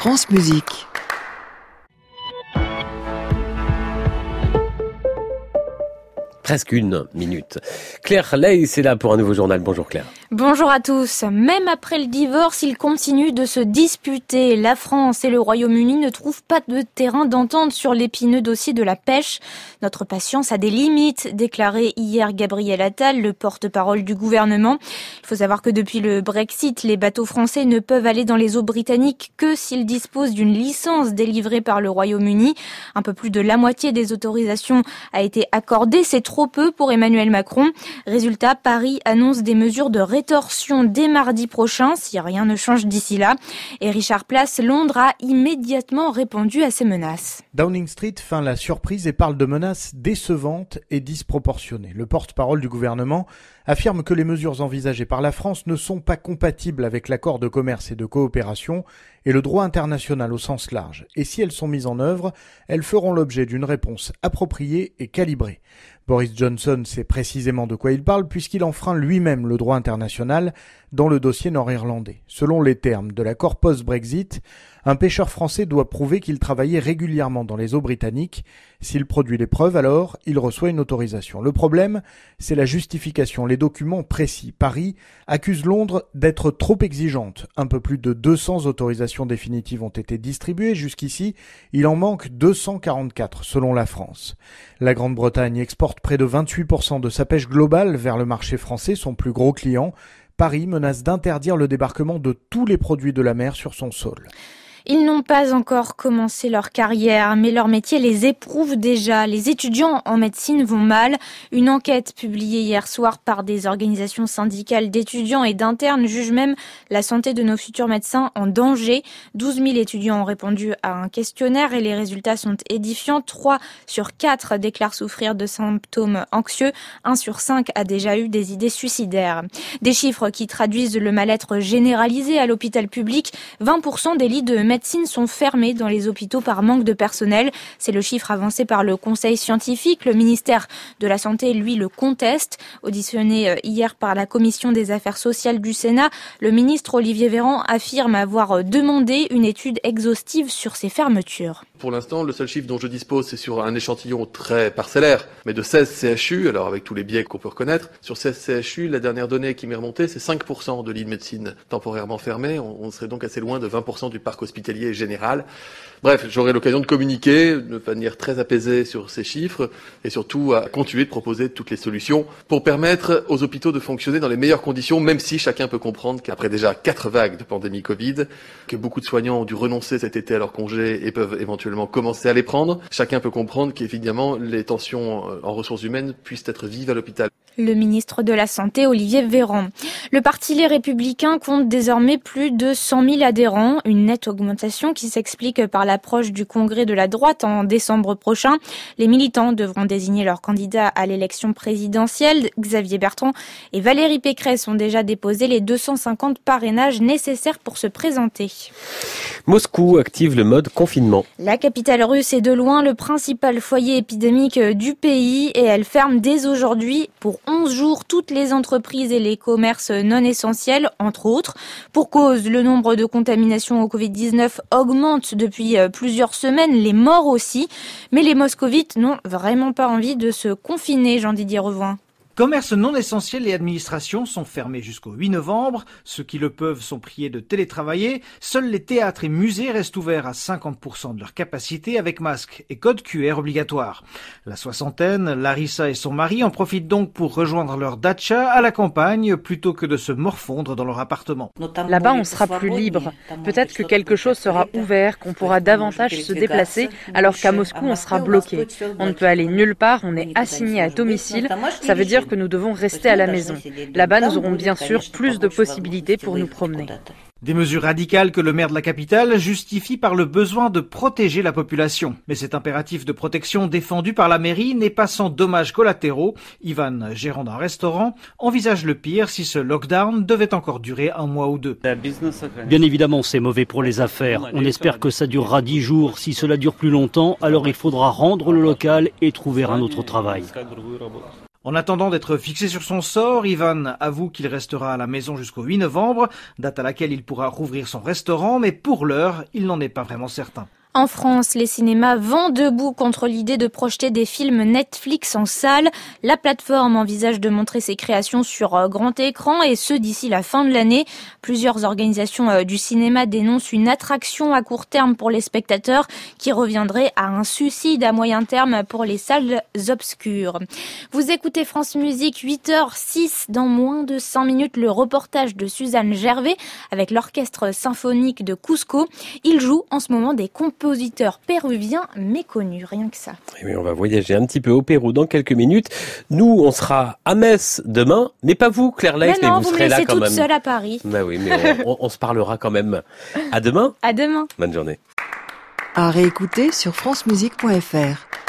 France Musique. Presque une minute. Claire Ley, c'est là pour un nouveau journal. Bonjour Claire. Bonjour à tous. Même après le divorce, ils continuent de se disputer. La France et le Royaume-Uni ne trouvent pas de terrain d'entente sur l'épineux dossier de la pêche. Notre patience a des limites, déclarait hier Gabriel Attal, le porte-parole du gouvernement. Il faut savoir que depuis le Brexit, les bateaux français ne peuvent aller dans les eaux britanniques que s'ils disposent d'une licence délivrée par le Royaume-Uni. Un peu plus de la moitié des autorisations a été accordée. C'est trop peu pour Emmanuel Macron. Résultat, Paris annonce des mesures de rétorsion dès mardi prochain, si rien ne change d'ici là. Et Richard Place, Londres a immédiatement répondu à ces menaces. Downing Street feint la surprise et parle de menaces décevantes et disproportionnées. Le porte-parole du gouvernement affirme que les mesures envisagées par la France ne sont pas compatibles avec l'accord de commerce et de coopération et le droit international au sens large. Et si elles sont mises en œuvre, elles feront l'objet d'une réponse appropriée et calibrée. Boris Johnson sait précisément de quoi il parle puisqu'il enfreint lui-même le droit international dans le dossier nord-irlandais. Selon les termes de l'accord post-Brexit, un pêcheur français doit prouver qu'il travaillait régulièrement dans les eaux britanniques. S'il produit les preuves, alors il reçoit une autorisation. Le problème, c'est la justification, les documents précis. Paris accuse Londres d'être trop exigeante. Un peu plus de 200 autorisations définitives ont été distribuées. Jusqu'ici, il en manque 244 selon la France. La Grande-Bretagne exporte près de 28% de sa pêche globale vers le marché français, son plus gros client. Paris menace d'interdire le débarquement de tous les produits de la mer sur son sol. Ils n'ont pas encore commencé leur carrière, mais leur métier les éprouve déjà. Les étudiants en médecine vont mal. Une enquête publiée hier soir par des organisations syndicales d'étudiants et d'internes juge même la santé de nos futurs médecins en danger. 12 000 étudiants ont répondu à un questionnaire et les résultats sont édifiants. 3 sur 4 déclarent souffrir de symptômes anxieux. 1 sur 5 a déjà eu des idées suicidaires. Des chiffres qui traduisent le mal-être généralisé à l'hôpital public. 20% des lits de médecine sont fermés dans les hôpitaux par manque de personnel. C'est le chiffre avancé par le Conseil scientifique. Le ministère de la Santé, lui, le conteste. Auditionné hier par la Commission des Affaires sociales du Sénat, le ministre Olivier Véran affirme avoir demandé une étude exhaustive sur ces fermetures. Pour l'instant, le seul chiffre dont je dispose, c'est sur un échantillon très parcellaire, mais de 16 CHU, alors avec tous les biais qu'on peut reconnaître. Sur 16 CHU, la dernière donnée qui m'est remontée, c'est 5% de lits de médecine temporairement fermés. On serait donc assez loin de 20% du parc hospitalier général. Bref, j'aurai l'occasion de communiquer de manière très apaisée sur ces chiffres et surtout à continuer de proposer toutes les solutions pour permettre aux hôpitaux de fonctionner dans les meilleures conditions, même si chacun peut comprendre qu'après déjà 4 vagues de pandémie Covid, que beaucoup de soignants ont dû renoncer cet été à leurs congés et peuvent éventuellement commencer à les prendre. Chacun peut comprendre qu'évidemment, les tensions en ressources humaines puissent être vives à l'hôpital. Le ministre de la Santé, Olivier Véran. Le parti Les Républicains compte désormais plus de 100 000 adhérents, une nette augmentation qui s'explique par l'approche du congrès de la droite en décembre prochain. Les militants devront désigner leur candidat à l'élection présidentielle. Xavier Bertrand et Valérie Pécresse ont déjà déposé les 250 parrainages nécessaires pour se présenter. Moscou active le mode confinement. La capitale russe est de loin le principal foyer épidémique du pays et elle ferme dès aujourd'hui pour 11 jours toutes les entreprises et les commerces non essentiels, entre autres. Pour cause, le nombre de contaminations au Covid-19 augmente depuis plusieurs semaines, les morts aussi. Mais les moscovites n'ont vraiment pas envie de se confiner, Jean-Didier Revoin. Commerces non essentiels et administrations sont fermés jusqu'au 8 novembre. Ceux qui le peuvent sont priés de télétravailler. Seuls les théâtres et musées restent ouverts à 50% de leur capacité avec masque et code QR obligatoire. La soixantaine, Larissa et son mari en profitent donc pour rejoindre leur datcha à la campagne plutôt que de se morfondre dans leur appartement. Là-bas, on sera plus libre. Peut-être que quelque chose sera ouvert, qu'on pourra davantage se déplacer, alors qu'à Moscou, on sera bloqué. On ne peut aller nulle part, on est assigné à domicile. Ça veut dire que nous devons rester à la maison. Là-bas, nous aurons bien sûr plus de possibilités pour nous promener. Des mesures radicales que le maire de la capitale justifie par le besoin de protéger la population. Mais cet impératif de protection défendu par la mairie n'est pas sans dommages collatéraux. Ivan, gérant d'un restaurant, envisage le pire si ce lockdown devait encore durer 1 mois ou 2. Bien évidemment, c'est mauvais pour les affaires. On espère que ça durera 10 jours. Si cela dure plus longtemps, alors il faudra rendre le local et trouver un autre travail. En attendant d'être fixé sur son sort, Ivan avoue qu'il restera à la maison jusqu'au 8 novembre, date à laquelle il pourra rouvrir son restaurant, mais pour l'heure, il n'en est pas vraiment certain. En France, les cinémas vont debout contre l'idée de projeter des films Netflix en salle. La plateforme envisage de montrer ses créations sur grand écran et ce d'ici la fin de l'année. Plusieurs organisations du cinéma dénoncent une attraction à court terme pour les spectateurs qui reviendrait à un suicide à moyen terme pour les salles obscures. Vous écoutez France Musique, 8h06, dans moins de 5 minutes, le reportage de Suzanne Gervais avec l'orchestre symphonique de Cusco. Il joue en ce moment des compositeurs péruviens méconnus, rien que ça. Et oui, on va voyager un petit peu au Pérou dans quelques minutes. Nous, on sera à Metz demain, mais pas vous, Claire Laïs, mais vous serez là quand même. Vous me laissez toute seule à Paris. Bah oui, mais on se parlera quand même. À demain. À demain. Bonne journée. À réécouter sur francemusique.fr.